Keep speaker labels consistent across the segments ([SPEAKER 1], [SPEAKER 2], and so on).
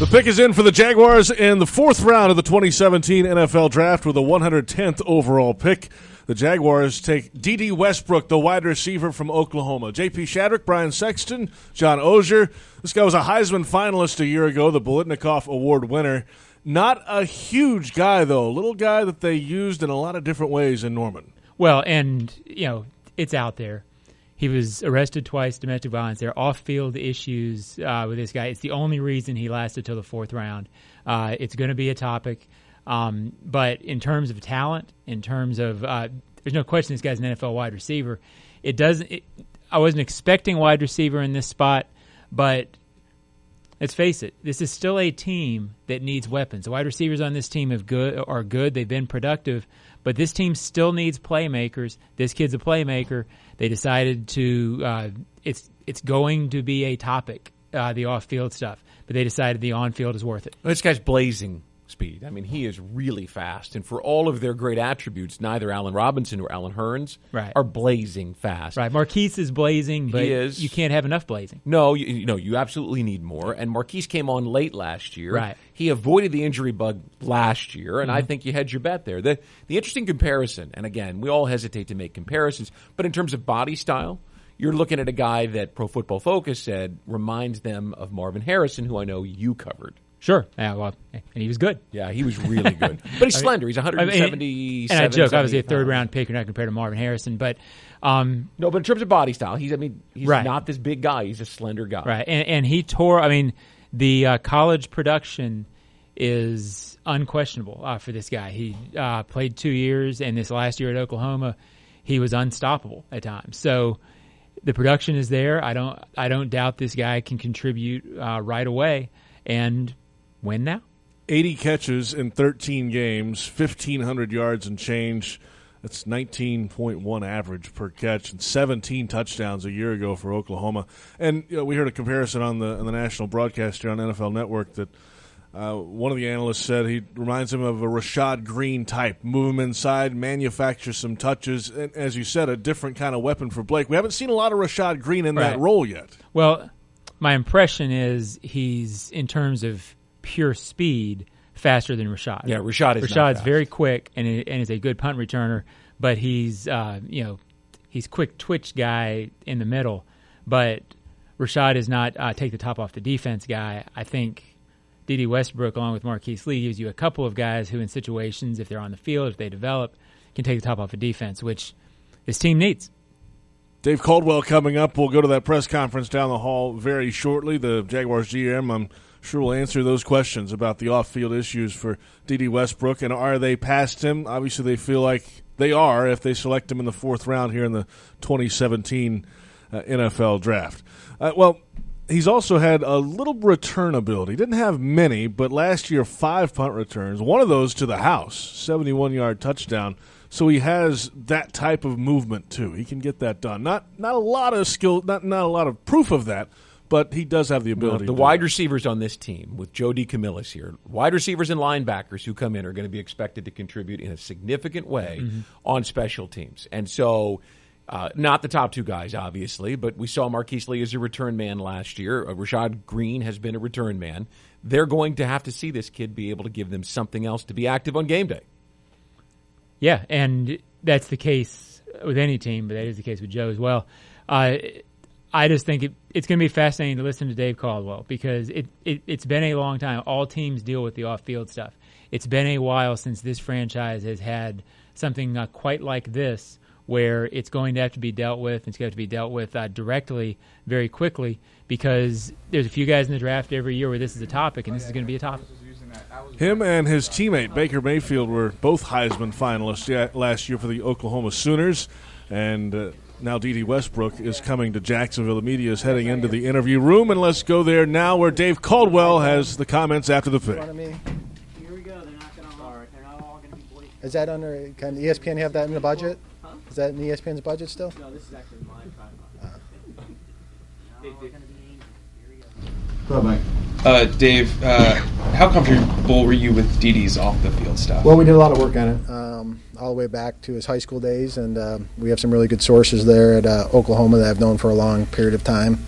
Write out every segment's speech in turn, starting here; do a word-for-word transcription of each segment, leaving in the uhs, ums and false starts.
[SPEAKER 1] The pick is in for the Jaguars in the fourth round of the twenty seventeen N F L Draft with a one hundred tenth overall pick. The Jaguars take D D Westbrook, the wide receiver from Oklahoma. J P Shadrick, Brian Sexton, John Ozier. This guy was a Heisman finalist a year ago, the Biletnikoff Award winner. Not a huge guy, though. A little guy that they used in a lot of different ways in Norman.
[SPEAKER 2] Well, and, you know, it's out there. He was arrested twice, domestic violence. There are off-field issues uh, with this guy. It's the only reason he lasted till the fourth round. Uh, it's going to be a topic. Um, but in terms of talent, in terms of uh, – there's no question this guy's an N F L wide receiver. It doesn't it, I wasn't expecting wide receiver in this spot, but let's face it, this is still a team that needs weapons. The wide receivers on this team have good, are good. They've been productive. But this team still needs playmakers. This kid's a playmaker. They decided to uh, it's it's going to be a topic, uh, the off-field stuff. But they decided the on-field is worth it.
[SPEAKER 3] This guy's blazing speed. I mean, he is really fast. And for all of their great attributes, neither Allen Robinson or Allen Hurns
[SPEAKER 2] right.
[SPEAKER 3] are blazing fast.
[SPEAKER 2] Right. Marquise is blazing, but
[SPEAKER 3] he is.
[SPEAKER 2] You can't have enough blazing.
[SPEAKER 3] No, you, you know, you absolutely need more. And Marquise came on late last year.
[SPEAKER 2] Right.
[SPEAKER 3] He avoided the injury bug last year, and mm-hmm. I think you hedged your bet there. The, the interesting comparison, and again, we all hesitate to make comparisons, but in terms of body style, you're looking at a guy that Pro Football Focus said reminds them of Marvin Harrison, who I know you covered.
[SPEAKER 2] Sure. Yeah, well, and he was good.
[SPEAKER 3] Yeah, he was really good. But he's slender. He's one seventy-seven.
[SPEAKER 2] I mean, and I joke, obviously a third-round pick. You're not compared to Marvin Harrison, but um,
[SPEAKER 3] no. But in terms of body style, he's. I mean, he's
[SPEAKER 2] right.
[SPEAKER 3] not this big guy. He's a slender guy.
[SPEAKER 2] Right. And, and he tore. I mean, the uh, college production is unquestionable uh, for this guy. He uh, played two years, and this last year at Oklahoma, he was unstoppable at times. So the production is there. I don't. I don't doubt this guy can contribute uh, right away. And win now?
[SPEAKER 1] eighty catches in thirteen games, fifteen hundred yards and change. That's nineteen point one average per catch, and seventeen touchdowns a year ago for Oklahoma. And you know, we heard a comparison on the on the national broadcast here on N F L Network that uh, one of the analysts said he reminds him of a Rashad Green type. Move him inside, manufacture some touches, and as you said, a different kind of weapon for Blake. We haven't seen a lot of Rashad Green in
[SPEAKER 2] right.
[SPEAKER 1] that role yet.
[SPEAKER 2] Well, my impression is he's, in terms of pure speed, faster than Rashad.
[SPEAKER 3] Yeah, Rashad is
[SPEAKER 2] Rashad's
[SPEAKER 3] not fast.
[SPEAKER 2] very quick and and is a good punt returner, but he's uh, you know he's quick twitch guy in the middle. But Rashad is not uh, take the top off the defense guy. I think D D Westbrook, along with Marquise Lee, gives you a couple of guys who, in situations, if they're on the field, if they develop, can take the top off of defense, which this team needs.
[SPEAKER 1] Dave Caldwell coming up. We'll go to that press conference down the hall very shortly. The Jaguars G M, I'm sure we'll answer those questions about the off-field issues for D D Westbrook, and are they past him? Obviously, they feel like they are if they select him in the fourth round here in the twenty seventeen uh, N F L Draft. Uh, well, he's also had a little return ability. Didn't have many, but last year, five punt returns, one of those to the house, seventy-one-yard touchdown. So he has that type of movement, too. He can get that done. Not not a lot of skill, not, not a lot of proof of that, but he does have the ability.
[SPEAKER 3] Well, the
[SPEAKER 1] to
[SPEAKER 3] wide
[SPEAKER 1] do
[SPEAKER 3] receivers on this team, with Joe DeCamillis here, wide receivers and linebackers who come in are going to be expected to contribute in a significant way mm-hmm. on special teams. And so, uh, not the top two guys, obviously, but we saw Marquise Lee as a return man last year. Uh, Rashad Green has been a return man. They're going to have to see this kid be able to give them something else to be active on game day.
[SPEAKER 2] Yeah, and that's the case with any team, but that is the case with Joe as well. Uh, I just think it, it's going to be fascinating to listen to Dave Caldwell because it, it, it's been a long time. All teams deal with the off-field stuff. It's been a while since this franchise has had something uh, quite like this where it's going to have to be dealt with. It's going to have to be dealt with uh, directly very quickly because there's a few guys in the draft every year where this is a topic, and this is going to be a topic.
[SPEAKER 1] Him and his teammate Baker Mayfield were both Heisman finalists last year for the Oklahoma Sooners, and uh, now D D Westbrook is coming to Jacksonville. The media is heading into the interview room, and let's go there now where Dave Caldwell has the comments after the pick.
[SPEAKER 4] Here we go. They're not going to all. They're not all going to be bleak. Is that under? Can E S P N have that in the budget? Huh? Is that in E S P N's budget still?
[SPEAKER 5] No, this is actually my time.
[SPEAKER 4] Uh.
[SPEAKER 5] They're going to be. Here we go.
[SPEAKER 4] Go ahead, Mike.
[SPEAKER 6] Uh, Dave, uh, how comfortable were you with D D's off-the-field stuff?
[SPEAKER 4] Well, we did a lot of work on it, um, all the way back to his high school days, and uh, we have some really good sources there at uh, Oklahoma that I've known for a long period of time.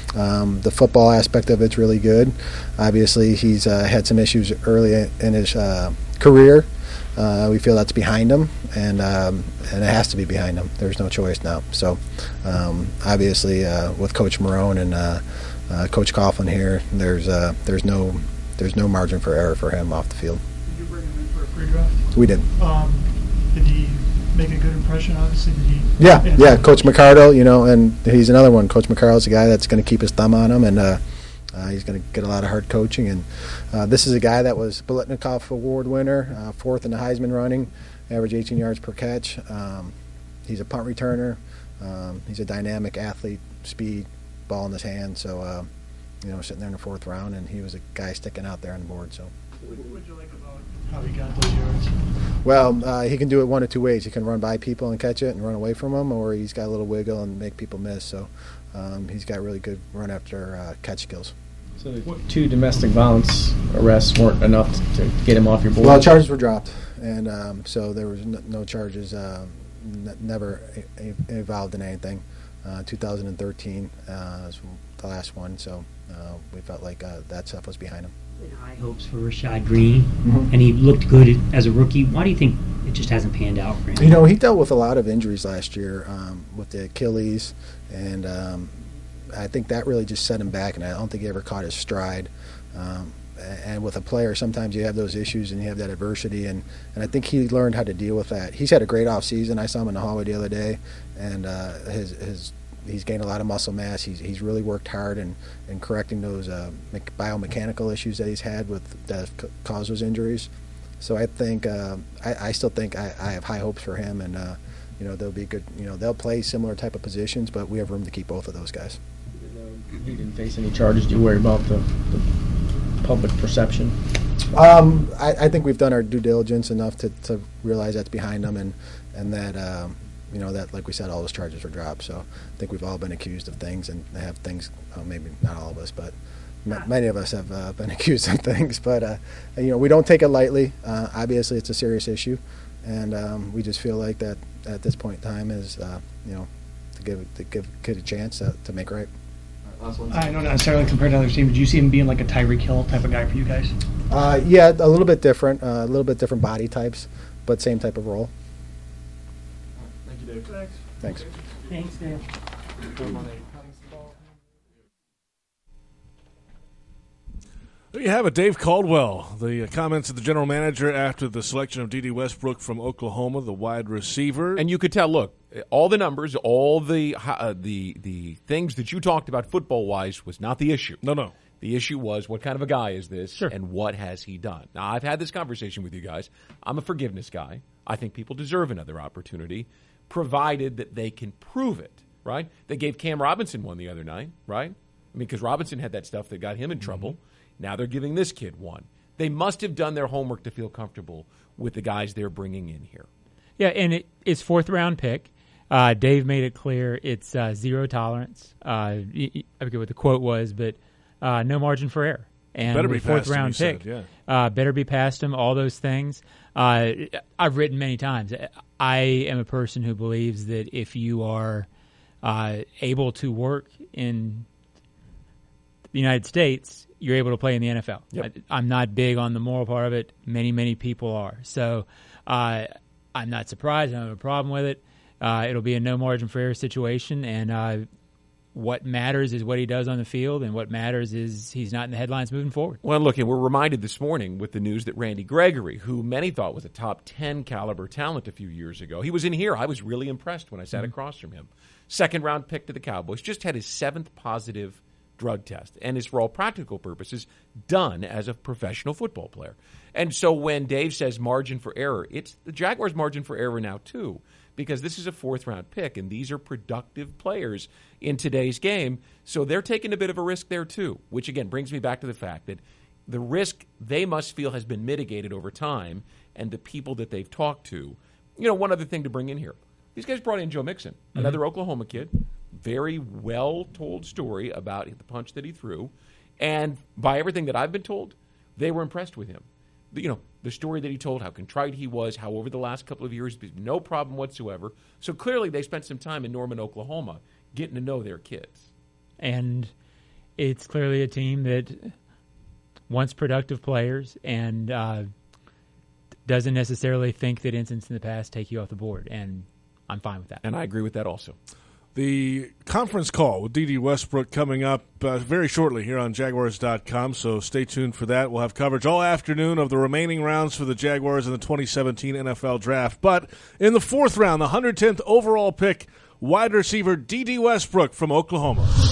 [SPEAKER 4] Um, the football aspect of it's really good. Obviously, he's uh, had some issues early in his uh, career. Uh, we feel that's behind him, and um, and it has to be behind him. There's no choice now. So, um, obviously, uh, with Coach Marone and uh, uh, Coach Coughlin here, there's uh, there's no there's no margin for error for him off the field.
[SPEAKER 7] Did you bring him in for a pre-draft?
[SPEAKER 4] We did.
[SPEAKER 7] Um, did he make a good impression? Obviously, did he?
[SPEAKER 4] Yeah, yeah. Coach McCardle, you know, and he's another one. Coach McCardle's a guy that's going to keep his thumb on him, and uh, uh, he's going to get a lot of hard coaching. And uh, this is a guy that was Biletnikoff Award winner, uh, fourth in the Heisman running, average eighteen yards per catch. Um, he's a punt returner. Um, he's a dynamic athlete, speed, ball in his hand. So, uh, you know, sitting there in the fourth round, and he was a guy sticking out there on the board. So.
[SPEAKER 7] What would you like about how he got those yards?
[SPEAKER 4] Well, uh, he can do it one of two ways. He can run by people and catch it and run away from them, or he's got a little wiggle and make people miss. So um, he's got really good run after uh, catch skills.
[SPEAKER 8] So the two domestic violence arrests weren't enough to get him off your board?
[SPEAKER 4] Well, charges were dropped, and um, so there was no, no charges, uh, n- never a- a- involved in anything. Uh, two thousand thirteen uh, was the last one, so uh, we felt like uh, that stuff was behind him.
[SPEAKER 5] High hopes for Rashad Green,
[SPEAKER 4] Mm-hmm.
[SPEAKER 5] and he looked good as a rookie. Why do you think it just hasn't panned out for him?
[SPEAKER 4] You know, he dealt with a lot of injuries last year um, with the Achilles, and um, I think that really just set him back, and I don't think he ever caught his stride. Um, and with a player, sometimes you have those issues and you have that adversity, and, and I think he learned how to deal with that. He's had a great offseason. I saw him in the hallway the other day, and uh, his his he's gained a lot of muscle mass. He's he's really worked hard in, in correcting those uh, biomechanical issues that he's had with that have c- caused those injuries. So I think uh, I, I still think I, I have high hopes for him, and uh, you know they'll be good. You know they'll play similar type of positions, but we have room to keep both of those guys.
[SPEAKER 8] He didn't face any charges. Do you worry about the, the public perception?
[SPEAKER 4] Um, I, I think we've done our due diligence enough to, to realize that's behind them, and and that um, you know that, like we said, all those charges were dropped. So I think we've all been accused of things, and have things. Uh, maybe not all of us, but m- many of us have uh, been accused of things. But uh, you know, we don't take it lightly. Uh, obviously, it's a serious issue, and um, we just feel like that at this point in time is uh, you know to give to give kid a chance to, to make right.
[SPEAKER 7] I know not necessarily compared to other teams. Did you see him being like a Tyreek Hill type of guy for you guys?
[SPEAKER 4] Uh, yeah, a little bit different, uh, a little bit different body types, but same type of role.
[SPEAKER 6] Thank you, Dave. Thanks.
[SPEAKER 4] Thanks.
[SPEAKER 5] Thanks, Dave.
[SPEAKER 1] There you have it, Dave Caldwell. The comments of the general manager after the selection of D D Westbrook from Oklahoma, the wide receiver.
[SPEAKER 3] And you could tell, look, all the numbers, all the uh, the the things that you talked about football-wise was not the issue.
[SPEAKER 1] No, no.
[SPEAKER 3] The issue was, what kind of a guy is this,
[SPEAKER 2] Sure.
[SPEAKER 3] and what has he done? Now, I've had this conversation with you guys. I'm a forgiveness guy. I think people deserve another opportunity, provided that they can prove it, right? They gave Cam Robinson one the other night, right? I mean, because Robinson had that stuff that got him in trouble. Now they're giving this kid one. They must have done their homework to feel comfortable with the guys they're bringing in here.
[SPEAKER 2] Yeah, and it, it's fourth round pick. Uh, Dave made it clear it's uh, zero tolerance. Uh, y- y- I forget what the quote was, but uh, no margin for error. And
[SPEAKER 1] Better be
[SPEAKER 2] with fourth
[SPEAKER 1] past him,
[SPEAKER 2] round
[SPEAKER 1] you
[SPEAKER 2] pick,
[SPEAKER 1] said,
[SPEAKER 2] uh, better be past him. All those things. Uh, I've written many times. I am a person who believes that if you are uh, able to work in the United States, you're able to play in the N F L.
[SPEAKER 3] Yep.
[SPEAKER 2] I, I'm not big on the moral part of it. Many, many people are. So uh, I'm not surprised. I don't have a problem with it. Uh, it'll be a no margin for error situation, and uh, what matters is what he does on the field, and what matters is he's not in the headlines moving forward.
[SPEAKER 3] Well, look, and we're reminded this morning with the news that Randy Gregory, who many thought was a top ten caliber talent a few years ago, he was in here. I was really impressed when I sat mm-hmm. across from him. Second round pick to the Cowboys, just had his seventh positive drug test, and is, for all practical purposes, done as a professional football player. And so when Dave says margin for error, it's the Jaguars' margin for error now, too, because this is a fourth-round pick, and these are productive players in today's game, so they're taking a bit of a risk there, too, which, again, brings me back to the fact that the risk they must feel has been mitigated over time, and the people that they've talked to. You know, one other thing to bring in here. These guys brought in Joe Mixon, mm-hmm. another Oklahoma kid. Very well-told story about the punch that he threw. And by everything that I've been told, they were impressed with him. You know, the story that he told, how contrite he was, how over the last couple of years, no problem whatsoever. So clearly they spent some time in Norman, Oklahoma, getting to know their kids.
[SPEAKER 2] And it's clearly a team that wants productive players and uh, doesn't necessarily think that incidents in the past take you off the board, and I'm fine with that.
[SPEAKER 3] And I agree with that also.
[SPEAKER 1] The conference call with D D Westbrook coming up uh, very shortly here on Jaguars dot com, so stay tuned for that. We'll have coverage all afternoon of the remaining rounds for the Jaguars in the twenty seventeen N F L Draft. But in the fourth round, the one hundred tenth overall pick, wide receiver D D Westbrook from Oklahoma.